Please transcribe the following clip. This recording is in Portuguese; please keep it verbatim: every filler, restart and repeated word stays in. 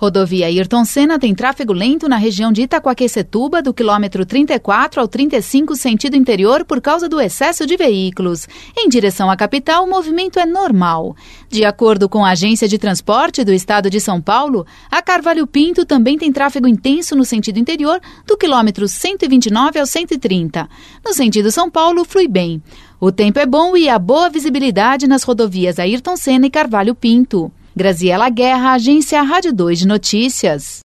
Rodovia Ayrton Senna tem tráfego lento na região de Itaquaquecetuba, do quilômetro trinta e quatro ao trinta e cinco, sentido interior, por causa do excesso de veículos. Em direção à capital, o movimento é normal. De acordo com a Agência de Transporte do Estado de São Paulo, a Carvalho Pinto também tem tráfego intenso no sentido interior, do quilômetro cento e vinte e nove ao cento e trinta. No sentido São Paulo, flui bem. O tempo é bom e há boa visibilidade nas rodovias Ayrton Senna e Carvalho Pinto. Graziela Guerra, Agência Rádio dois de Notícias.